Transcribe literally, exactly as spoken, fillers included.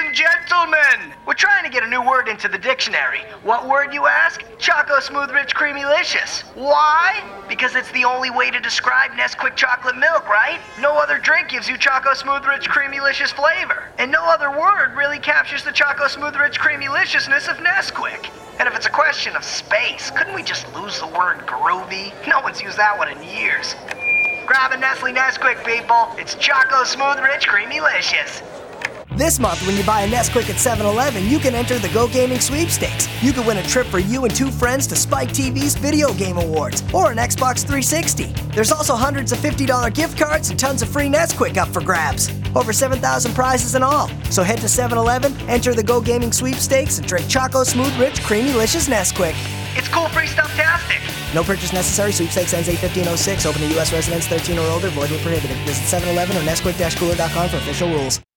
and gentlemen, we're trying to get a new word into the dictionary. What word, you ask? Choco Smooth Rich Creamylicious. Why? Because it's the only way to describe Nesquik chocolate milk, right? No other drink gives you Choco Smooth Rich Creamylicious flavor. And no other word really captures the Choco Smooth Rich Creamyliciousness of Nesquik. And if it's a question of space, couldn't we just lose the word groovy? No one's used that one in years. Grab a Nestle Nesquik, people. It's Choco Smooth Rich Creamylicious. This month, when you buy a Nesquik at seven eleven, you can enter the Go Gaming Sweepstakes. You can win a trip for you and two friends to Spike T V's Video Game Awards or an Xbox three sixty. There's also hundreds of fifty dollars gift cards and tons of free Nesquik up for grabs. Over seven thousand prizes in all. So head to seven eleven, enter the Go Gaming Sweepstakes, and drink Choco Smooth Rich Creamylicious Nesquik. It's cool free stuff-tastic. No purchase necessary. Sweepstakes ends eight fifteen oh six. Open to U S residents thirteen or older. Void where prohibited. Visit seven eleven or Nesquik dash cooler dot com for official rules.